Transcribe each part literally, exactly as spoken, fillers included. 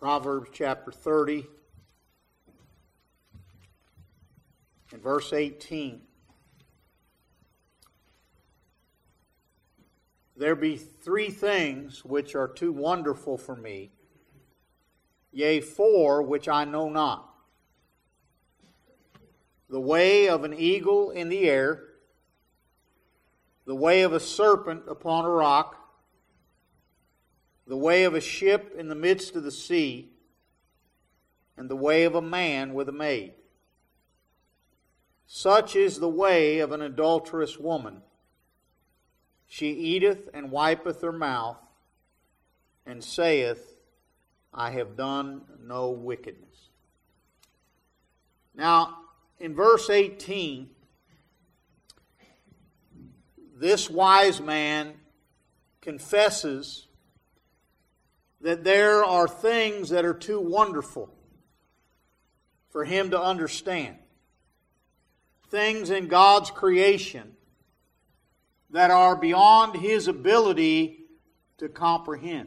Proverbs chapter thirty and verse eighteen. There be three things which are too wonderful for me, yea, four which I know not. The way of an eagle in the air, the way of a serpent upon a rock, the way of a ship in the midst of the sea, and the way of a man with a maid. Such is the way of an adulterous woman. She eateth and wipeth her mouth, and saith, I have done no wickedness. Now, in verse eighteen, this wise man confesses that there are things that are too wonderful for him to understand. Things in God's creation that are beyond his ability to comprehend.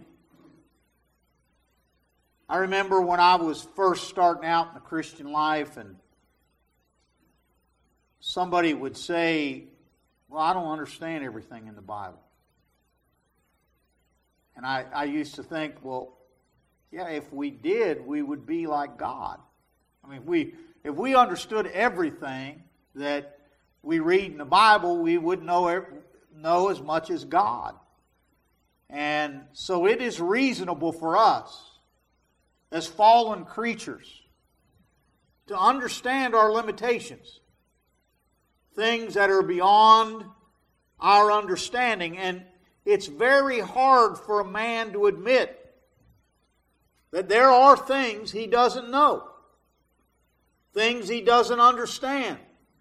I remember when I was first starting out in the Christian life and somebody would say, well, I don't understand everything in the Bible. And I, I used to think, well, yeah, if we did, we would be like God. I mean, if we, if we understood everything that we read in the Bible, we would know, know as much as God. And so it is reasonable for us as fallen creatures to understand our limitations. Things that are beyond our understanding. And it's very hard for a man to admit that there are things he doesn't know. Things he doesn't understand.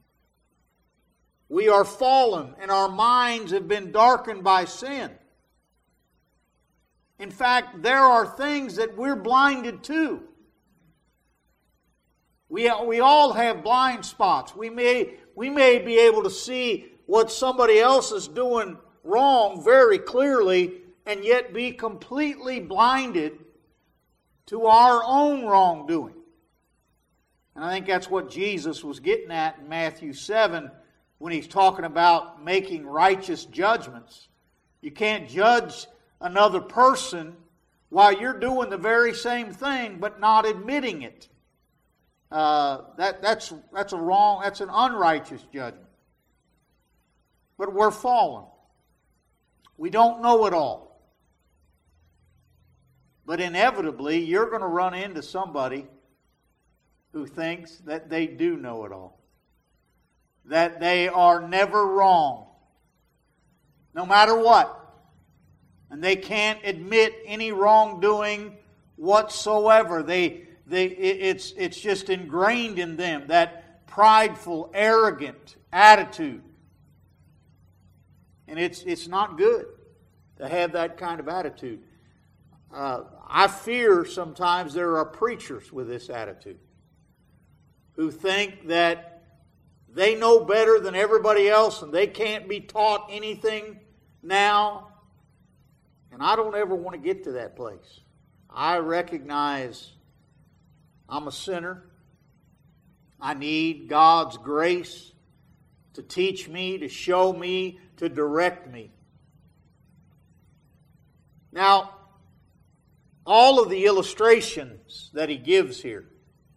We are fallen and our minds have been darkened by sin. In fact, there are things that we're blinded to. We, we all have blind spots. We may, we may be able to see what somebody else is doing wrong very clearly and yet be completely blinded to our own wrongdoing. And I think that's what Jesus was getting at in Matthew seven when he's talking about making righteous judgments. You can't judge another person while you're doing the very same thing but not admitting it. Uh, that, that's, that's a wrong, that's an unrighteous judgment. But we're fallen. We don't know it all. But inevitably, you're going to run into somebody who thinks that they do know it all. That they are never wrong. No matter what. And they can't admit any wrongdoing whatsoever. They, they, it's, it's just ingrained in them, that prideful, arrogant attitude. And it's, it's not good to have that kind of attitude. Uh, I fear sometimes there are preachers with this attitude who think that they know better than everybody else and they can't be taught anything now. And I don't ever want to get to that place. I recognize I'm a sinner. I need God's grace to teach me, to show me, to direct me. Now, all of the illustrations that he gives here,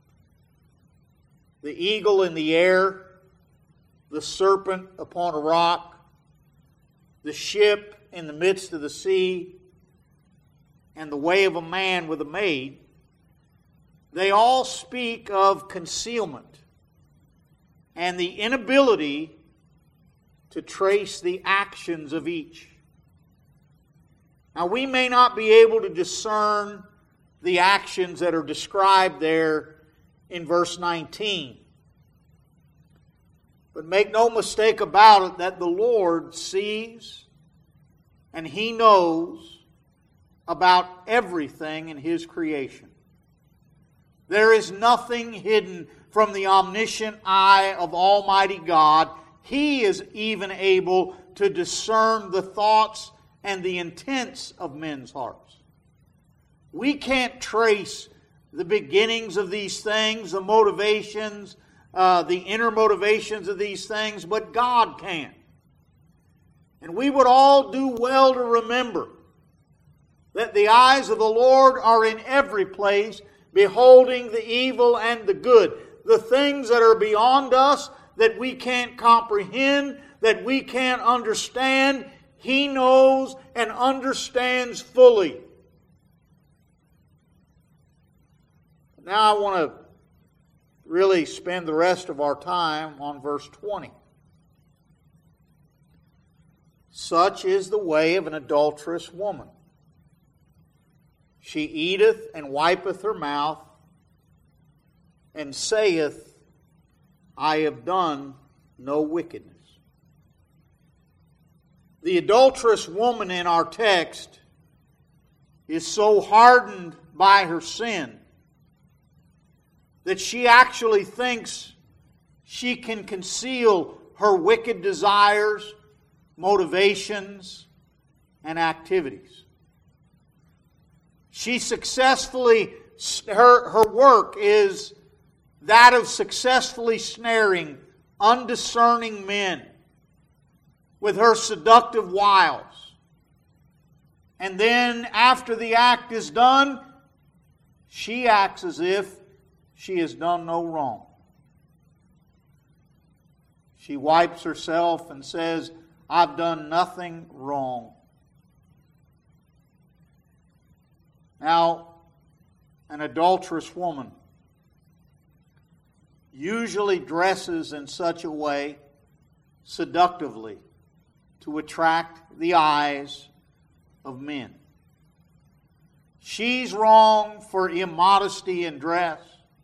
the eagle in the air, the serpent upon a rock, the ship in the midst of the sea, and the way of a man with a maid, they all speak of concealment and the inability to trace the actions of each. Now, we may not be able to discern the actions that are described there in verse nineteen. But make no mistake about it that the Lord sees and He knows about everything in His creation. There is nothing hidden from the omniscient eye of Almighty God. He is even able to discern the thoughts and the intents of men's hearts. We can't trace the beginnings of these things, the motivations, uh, the inner motivations of these things, but God can. And we would all do well to remember that the eyes of the Lord are in every place, beholding the evil and the good. The things that are beyond us, that we can't comprehend, that we can't understand, He knows and understands fully. Now I want to really spend the rest of our time on verse twenty. Such is the way of an adulterous woman. She eateth and wipeth her mouth, and saith, I have done no wickedness. The adulterous woman in our text is so hardened by her sin that she actually thinks she can conceal her wicked desires, motivations, and activities. She successfully, her, her work is that of successfully snaring undiscerning men with her seductive wiles. And then after the act is done, she acts as if she has done no wrong. She wipes herself and says, I've done nothing wrong. Now, an adulterous woman usually dresses in such a way, seductively, to attract the eyes of men. She's wrong for immodesty in dress.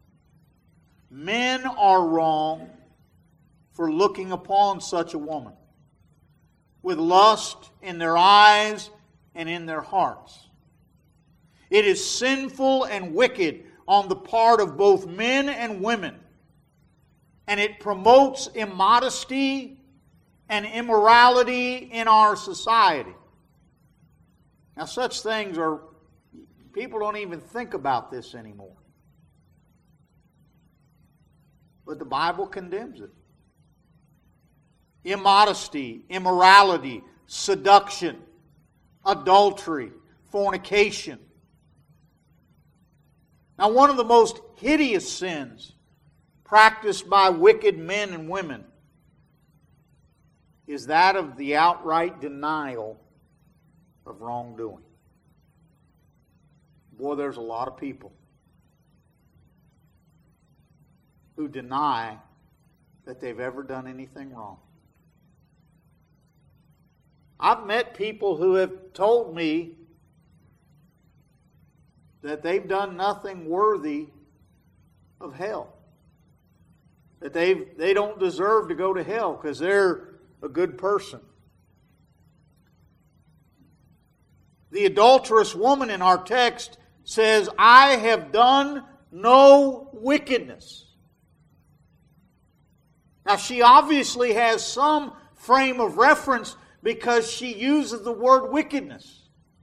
Men are wrong for looking upon such a woman with lust in their eyes and in their hearts. It is sinful and wicked on the part of both men and women, and it promotes immodesty and immorality in our society. Now, such things are, people don't even think about this anymore. But the Bible condemns it. Immodesty, immorality, seduction, adultery, fornication. Now, one of the most hideous sins practiced by wicked men and women is that of the outright denial of wrongdoing. Boy, there's a lot of people who deny that they've ever done anything wrong. I've met people who have told me that they've done nothing worthy of hell. That they they don't deserve to go to hell because they're a good person. The adulterous woman in our text says, I have done no wickedness. Now, she obviously has some frame of reference because she uses the word wickedness.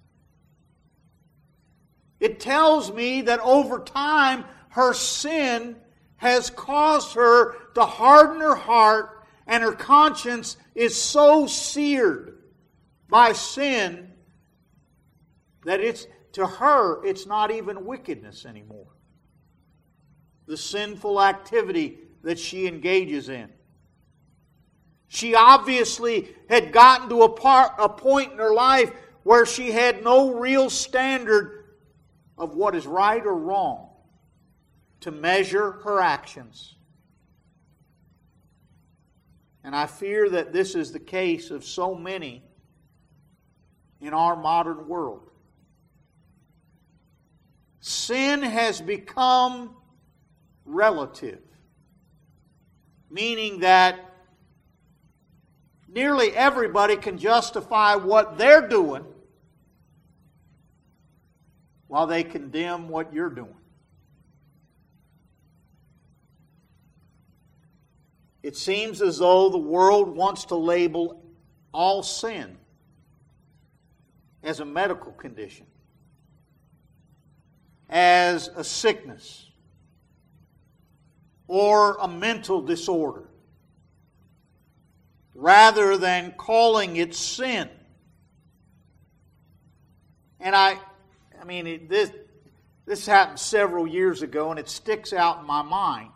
It tells me that over time, her sin has caused her to harden her heart, and her conscience is so seared by sin that it's, to her, it's not even wickedness anymore. The sinful activity that she engages in. She obviously had gotten to a, part, a point in her life where she had no real standard of what is right or wrong to measure her actions. And I fear that this is the case of so many in our modern world. Sin has become relative, meaning that nearly everybody can justify what they're doing while they condemn what you're doing. It seems as though the world wants to label all sin as a medical condition. as a sickness or a mental disorder, rather than calling it sin. And I, I mean, it, this, this happened several years ago, and it sticks out in my mind.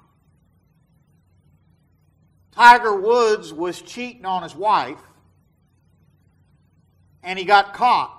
Tiger Woods was cheating on his wife, and he got caught.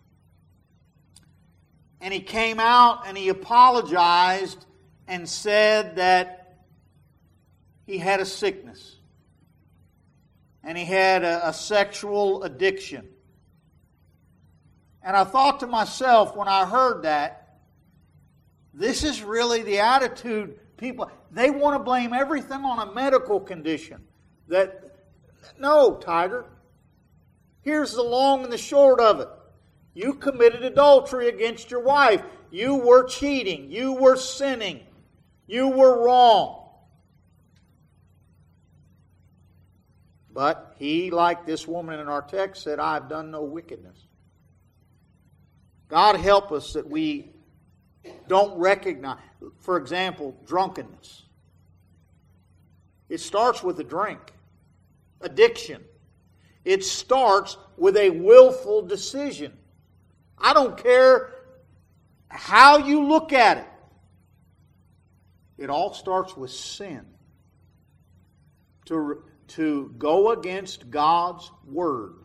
And he came out and he apologized and said that he had a sickness. And he had a, a sexual addiction. And I thought to myself when I heard that, this is really the attitude people, they want to blame everything on a medical condition. That, no, Tiger, here's the long and the short of it. You committed adultery against your wife. You were cheating. You were sinning. You were wrong. But he, like this woman in our text, said, I have done no wickedness. God help us that we don't recognize, for example, drunkenness. It starts with a drink. Addiction. It starts with a willful decision. I don't care how you look at it. It all starts with sin. To, to go against God's Word.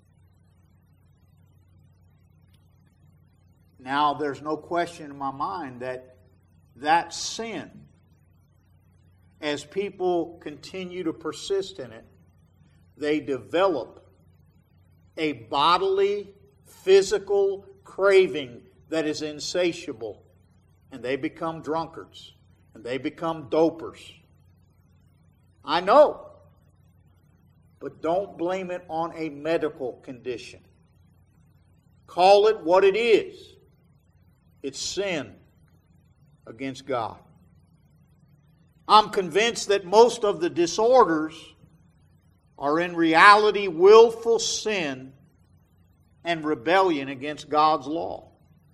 Now, there's no question in my mind that that sin, as people continue to persist in it, they develop a bodily, physical craving that is insatiable. And they become drunkards. And they become dopers. I know. But don't blame it on a medical condition. Call it what it is. It's sin against God. I'm convinced that most of the disorders are in reality willful sin and rebellion against God's law.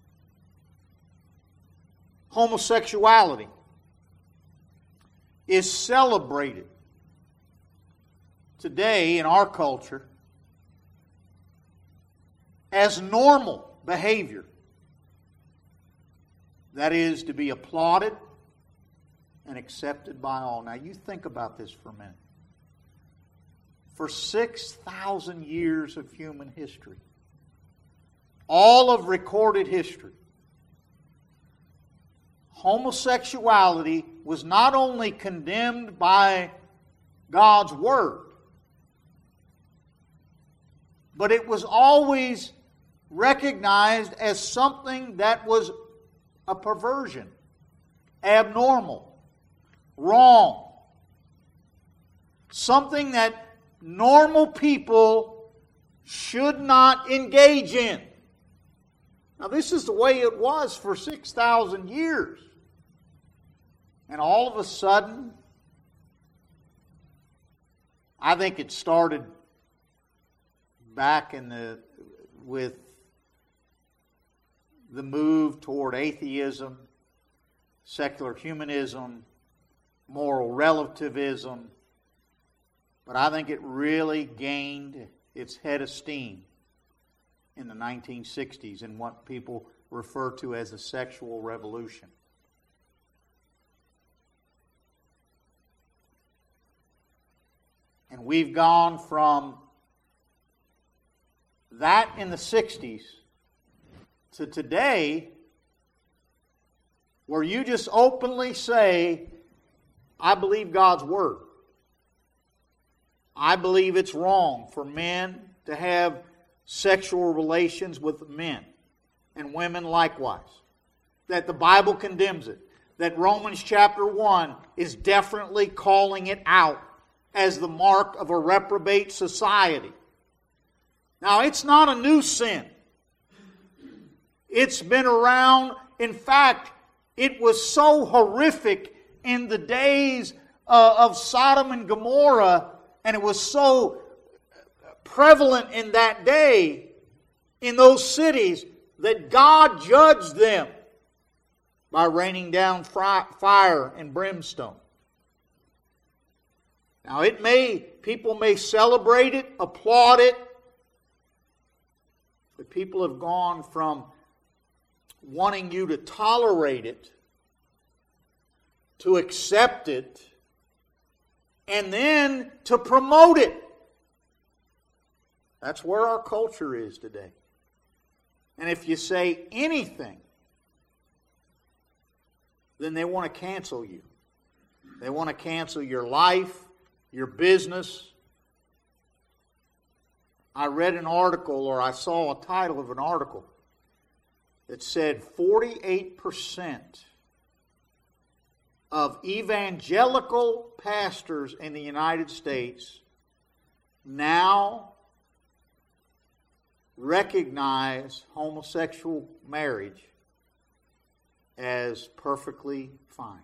Homosexuality is celebrated today in our culture as normal behavior. That is to be applauded and accepted by all. Now you think about this for a minute. For six thousand years of human history, all of recorded history, homosexuality was not only condemned by God's Word, but it was always recognized as something that was a perversion, abnormal, wrong. Something that normal people should not engage in. Now this is the way it was for six thousand years. And all of a sudden, I think it started back in the with the move toward atheism, secular humanism, moral relativism. But I think it really gained its head of steam in the nineteen sixties in what people refer to as the sexual revolution. And we've gone from that in the sixties to today, where you just openly say, I believe God's Word. I believe it's wrong for men to have sexual relations with men, and women likewise. That the Bible condemns it. That Romans chapter one is definitely calling it out as the mark of a reprobate society. Now, it's not a new sin. It's been around. In fact, it was so horrific in the days uh, of Sodom and Gomorrah, and it was so prevalent in that day, in those cities, that God judged them by raining down fire and brimstone. Now it may, people may celebrate it, applaud it, but people have gone from wanting you to tolerate it, to accept it, and then to promote it. That's where our culture is today. And if you say anything, then they want to cancel you. They want to cancel your life, your business. I read an article, or I saw a title of an article that said forty-eight percent of evangelical pastors in the United States now recognize homosexual marriage as perfectly fine.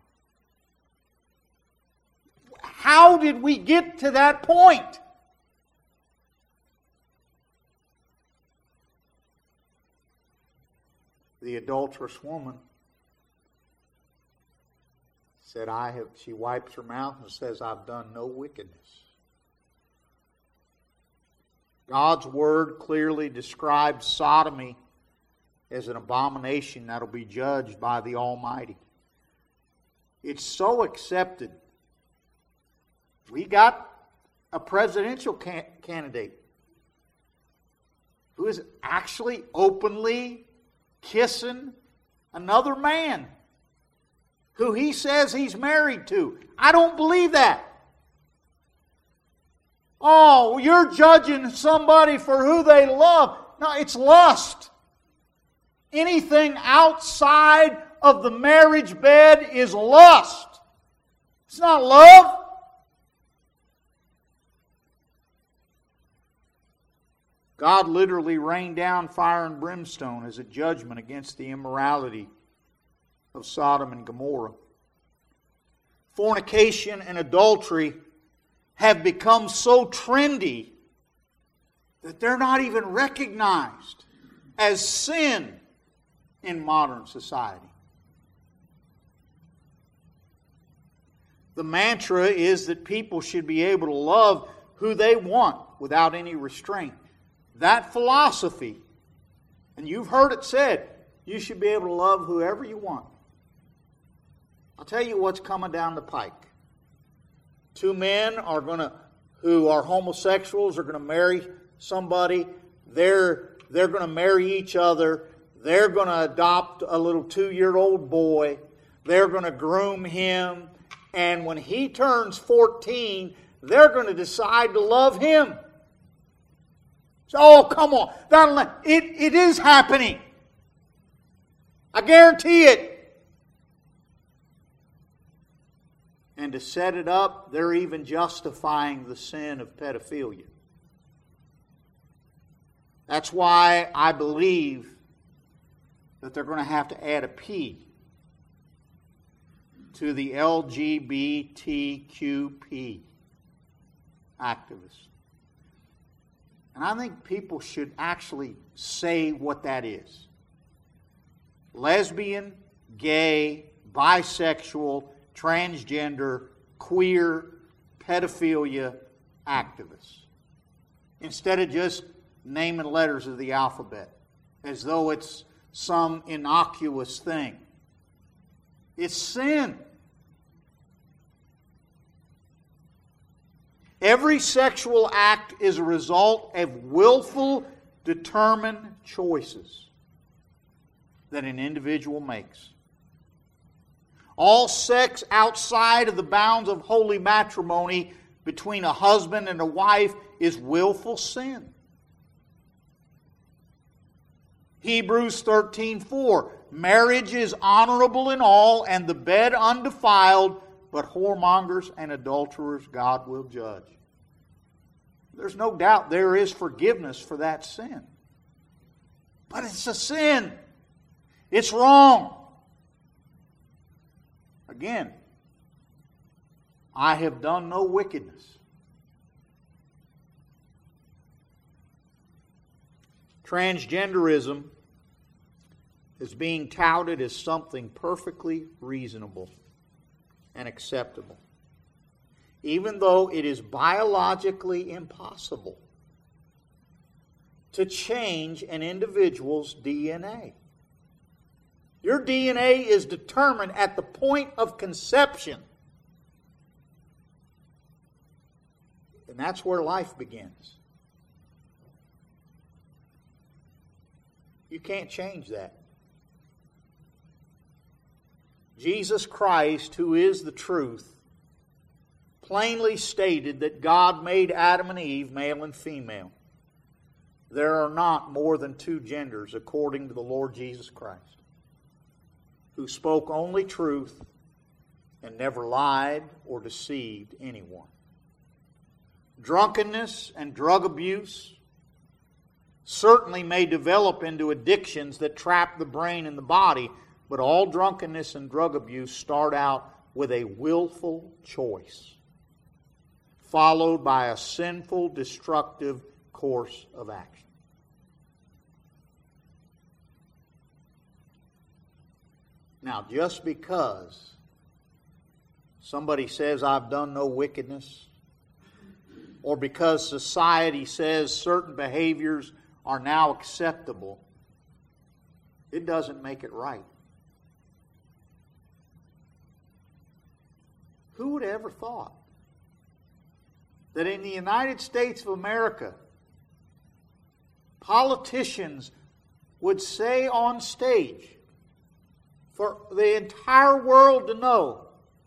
How did we get to that point? The adulterous woman said, I have, she wipes her mouth and says, I've done no wickedness. God's Word clearly describes sodomy as an abomination that will be judged by the Almighty. It's so accepted. We got a presidential can- candidate who is actually openly kissing another man who he says he's married to. I don't believe that. Oh, you're judging somebody for who they love. No, it's lust. Anything outside of the marriage bed is lust. It's not love. God literally rained down fire and brimstone as a judgment against the immorality of Sodom and Gomorrah. Fornication and adultery have become so trendy that they're not even recognized as sin in modern society. The mantra is that people should be able to love who they want without any restraint. That philosophy, and you've heard it said, you should be able to love whoever you want. I'll tell you what's coming down the pike. Two men are going to, who are homosexuals, are going to marry somebody. They're, they're going to marry each other. They're going to adopt a little two-year-old boy. They're going to groom him. And when he turns fourteen, they're going to decide to love him. So, oh, come on. That'll, it, it is happening. I guarantee it. And to set it up, they're even justifying the sin of pedophilia. That's why I believe that they're going to have to add a P to the L G B T Q P activists. And I think people should actually say what that is. Lesbian, gay, bisexual, transgender, queer, pedophilia activists. Instead of just naming letters of the alphabet as though it's some innocuous thing. It's sin. Every sexual act is a result of willful, determined choices that an individual makes. All sex outside of the bounds of holy matrimony between a husband and a wife is willful sin. Hebrews thirteen four, marriage is honorable in all, and the bed undefiled, but whoremongers and adulterers God will judge. There's no doubt there is forgiveness for that sin. But it's a sin. It's wrong. Again, I have done no wickedness. Transgenderism is being touted as something perfectly reasonable and acceptable, even though it is biologically impossible to change an individual's D N A. Your D N A is determined at the point of conception. And that's where life begins. You can't change that. Jesus Christ, who is the truth, plainly stated that God made Adam and Eve male and female. There are not more than two genders according to the Lord Jesus Christ, who spoke only truth and never lied or deceived anyone. Drunkenness and drug abuse certainly may develop into addictions that trap the brain and the body, but all drunkenness and drug abuse start out with a willful choice, followed by a sinful, destructive course of action. Now, just because somebody says, I've done no wickedness, or because society says certain behaviors are now acceptable, it doesn't make it right. Who would have ever thought that in the United States of America, politicians would say on stage for the entire world to know,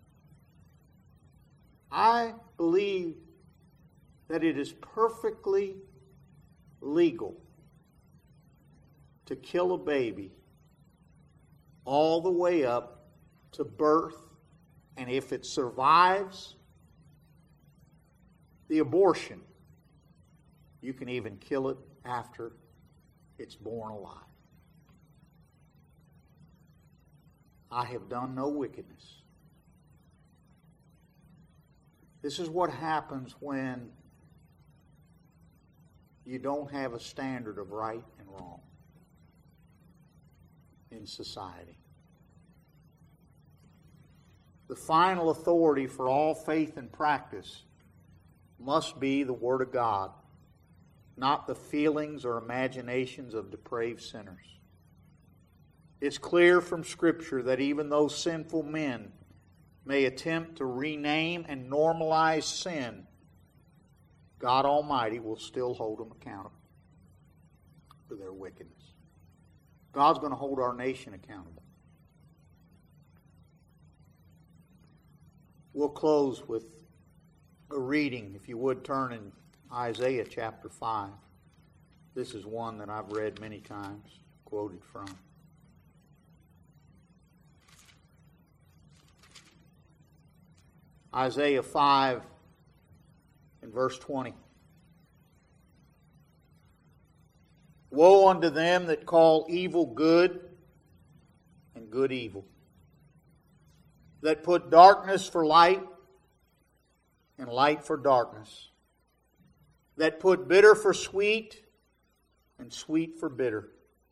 I believe that it is perfectly legal to kill a baby all the way up to birth, and if it survives the abortion, you can even kill it after it's born alive. I have done no wickedness. This is what happens when you don't have a standard of right and wrong in society. The final authority for all faith and practice must be the Word of God, not the feelings or imaginations of depraved sinners. It's clear from Scripture that even though sinful men may attempt to rename and normalize sin, God Almighty will still hold them accountable for their wickedness. God's going to hold our nation accountable. We'll close with a reading, if you would turn in Isaiah chapter five. This is one that I've read many times, quoted from. Isaiah five and verse twenty. Woe unto them that call evil good and good evil, that put darkness for light and light for darkness, that put bitter for sweet and sweet for bitter.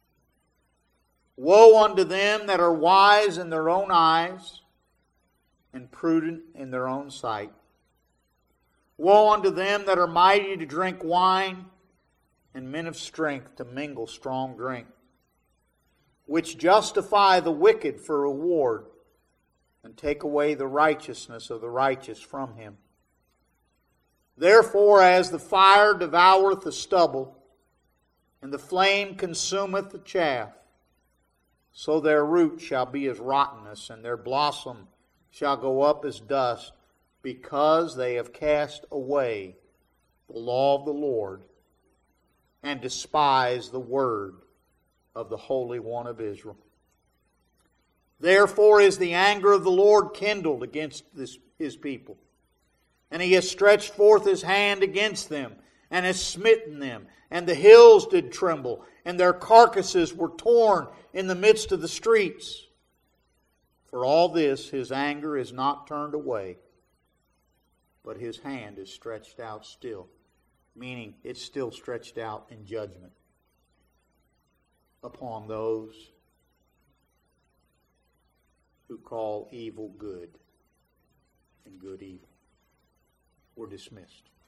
Woe unto them that are wise in their own eyes and prudent in their own sight. Woe unto them that are mighty to drink wine, and men of strength to mingle strong drink, which justify the wicked for reward, and take away the righteousness of the righteous from him. Therefore, as the fire devoureth the stubble, and the flame consumeth the chaff, so their root shall be as rottenness, and their blossom shall go up as dust, because they have cast away the law of the Lord, and despised the word of the Holy One of Israel. Therefore is the anger of the Lord kindled against this, his people, and he has stretched forth his hand against them, and has smitten them, and the hills did tremble, and their carcasses were torn in the midst of the streets. For all this his anger is not turned away, but his hand is stretched out still, meaning it's still stretched out in judgment upon those who call evil good and good evil. We're dismissed.